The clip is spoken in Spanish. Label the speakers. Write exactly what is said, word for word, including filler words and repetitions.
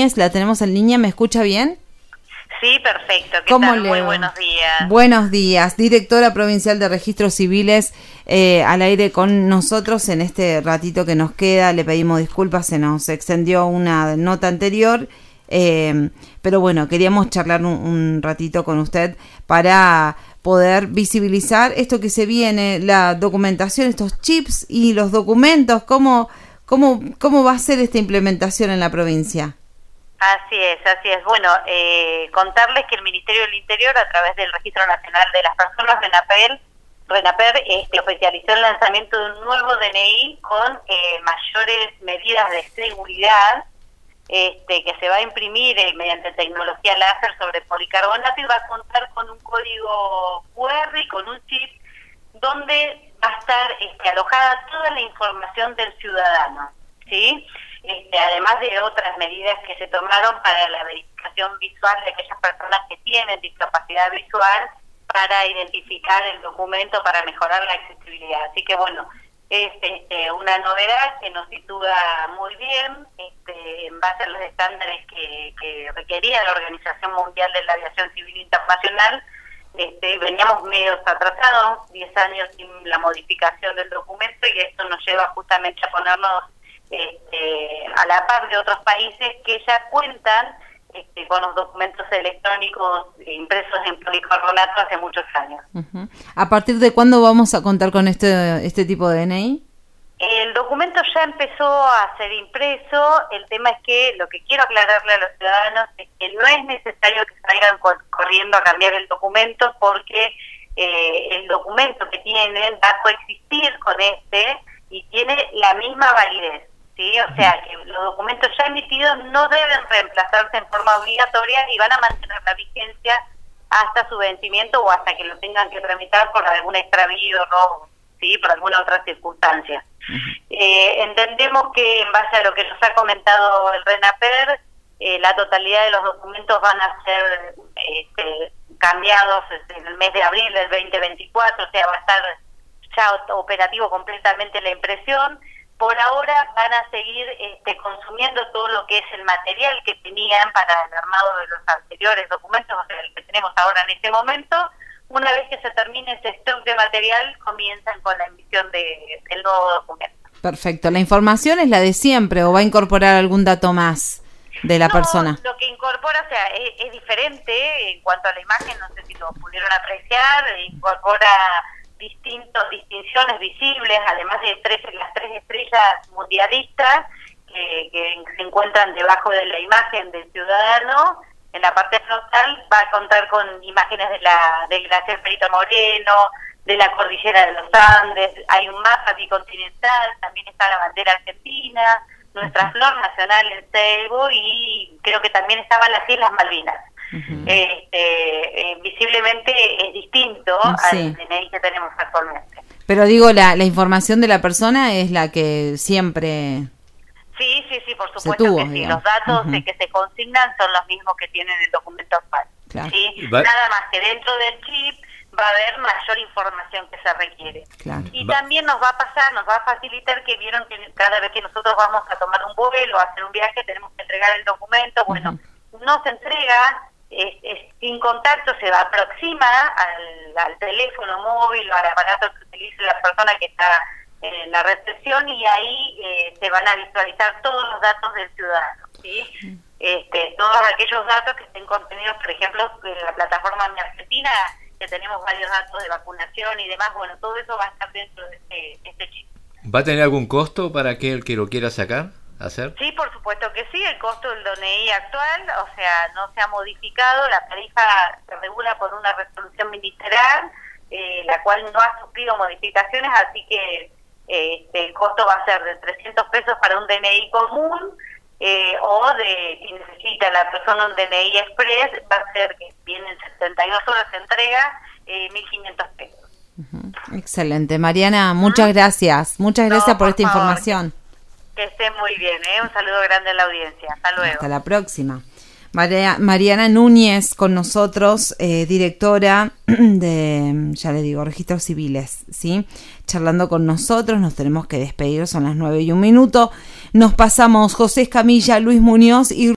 Speaker 1: Núñez, la tenemos en línea, ¿me escucha bien?
Speaker 2: Sí, perfecto. ¿Qué
Speaker 1: ¿Cómo
Speaker 2: tal?
Speaker 1: le
Speaker 2: Muy
Speaker 1: va?
Speaker 2: buenos días.
Speaker 1: Buenos días, directora provincial de Registros Civiles, eh, al aire con nosotros en este ratito que nos queda. Le pedimos disculpas, se nos extendió una nota anterior, eh, pero bueno, queríamos charlar un, un ratito con usted para poder visibilizar esto que se viene, la documentación, estos chips y los documentos, cómo, cómo, cómo va a ser esta implementación en la provincia.
Speaker 2: Así es, así es. Bueno, eh, contarles que el Ministerio del Interior, a través del Registro Nacional de las Personas, RENAPER, RENAPER este, oficializó el lanzamiento de un nuevo D N I con eh, mayores medidas de seguridad, este, que se va a imprimir eh, mediante tecnología láser sobre policarbonato y va a contar con un código cu erre y con un chip donde va a estar este, alojada toda la información del ciudadano, ¿sí? Este, además de otras medidas que se tomaron para la verificación visual de aquellas personas que tienen discapacidad visual para identificar el documento, para mejorar la accesibilidad. Así que bueno, es este, una novedad que nos sitúa muy bien este, en base a los estándares que, que requería la Organización Mundial de la Aviación Civil Internacional. Este, veníamos medios atrasados, diez años sin la modificación del documento, y esto nos lleva justamente a ponernos Este, a la par de otros países que ya cuentan este, con los documentos electrónicos impresos en policarbonato hace muchos años.
Speaker 1: Uh-huh. ¿A partir de cuándo vamos a contar con este este tipo de D N I?
Speaker 2: El documento ya empezó a ser impreso. El tema es que lo que quiero aclararle a los ciudadanos es que no es necesario que salgan cor- corriendo a cambiar el documento, porque eh, el documento que tienen va a coexistir con este y tiene la misma validez. Sí, o sea que los documentos ya emitidos no deben reemplazarse en forma obligatoria y van a mantener la vigencia hasta su vencimiento o hasta que lo tengan que tramitar por algún extravío, robo, sí, por alguna otra circunstancia. Uh-huh. Eh, entendemos que en base a lo que nos ha comentado el RENAPER, eh, la totalidad de los documentos van a ser este, cambiados en el mes de abril del veinte veinticuatro, o sea, va a estar ya operativo completamente la impresión. Por ahora van a seguir este, consumiendo todo lo que es el material que tenían para el armado de los anteriores documentos, o sea, el que tenemos ahora en este momento. Una vez que se termine ese stock de material, comienzan con la emisión de, del nuevo documento.
Speaker 1: Perfecto. ¿La información es la de siempre o va a incorporar algún dato más de la
Speaker 2: no,
Speaker 1: persona?
Speaker 2: Lo que incorpora, o sea, es, es diferente en cuanto a la imagen, no sé si lo pudieron apreciar, incorpora distintos distinciones visibles, además de tres, las tres estrellas mundialistas que, que se encuentran debajo de la imagen del ciudadano. En la parte frontal va a contar con imágenes de la del glaciar Perito Moreno, de la cordillera de los Andes, hay un mapa bicontinental, también está la bandera argentina, nuestra flor nacional, el ceibo, y creo que también estaban las Islas Malvinas. Uh-huh. Este, eh, visiblemente es distinto sí. al D N I que tenemos actualmente.
Speaker 1: Pero digo, la, la información de la persona es la que siempre
Speaker 2: sí, sí, sí, por supuesto
Speaker 1: tuvo,
Speaker 2: que sí.
Speaker 1: Digamos.
Speaker 2: Los datos
Speaker 1: uh-huh.
Speaker 2: que se consignan son los mismos que tienen el documento actual.
Speaker 1: Claro.
Speaker 2: ¿Sí?
Speaker 3: Va-
Speaker 2: Nada más que dentro del chip va a haber mayor información que se requiere.
Speaker 1: Claro.
Speaker 2: Y
Speaker 3: Va-
Speaker 2: también nos va a pasar, nos va a facilitar que vieron que cada vez que nosotros vamos a tomar un vuelo o a hacer un viaje tenemos que entregar el documento. Bueno, uh-huh. no se entrega, es, es sin contacto, se aproxima al, al teléfono móvil o al aparato que utilice la persona que está en la recepción, y ahí eh, se van a visualizar todos los datos del ciudadano, ¿sí? Uh-huh. Este, todos aquellos datos que estén contenidos, por ejemplo, en la plataforma Mi Argentina, que tenemos varios datos de vacunación y demás. Bueno, todo eso va a estar dentro de este, este chip.
Speaker 3: ¿Va a tener algún costo para aquel que lo quiera sacar, hacer?
Speaker 2: Sí, por supuesto que sí. El costo del D N I actual, o sea, no se ha modificado. La tarifa se regula por una resolución ministerial, eh, la cual no ha sufrido modificaciones, así que eh, este, el costo va a ser de trescientos pesos para un D N I común, eh, o de, si necesita la persona un D N I express, va a ser que viene en setenta y dos horas de entrega, eh, mil quinientos pesos.
Speaker 1: Uh-huh. Excelente. Mariana, muchas ¿Ah? gracias. Muchas gracias no, por, por esta favor, información.
Speaker 2: Que, que esté muy bien, ¿eh? Un saludo grande a la audiencia. Hasta luego.
Speaker 1: Hasta la próxima. María, Mariana Núñez con nosotros, eh, directora de, ya le digo, Registros Civiles, ¿sí? Charlando con nosotros, nos tenemos que despedir, son las nueve y un minuto. Nos pasamos José Escamilla, Luis Muñoz y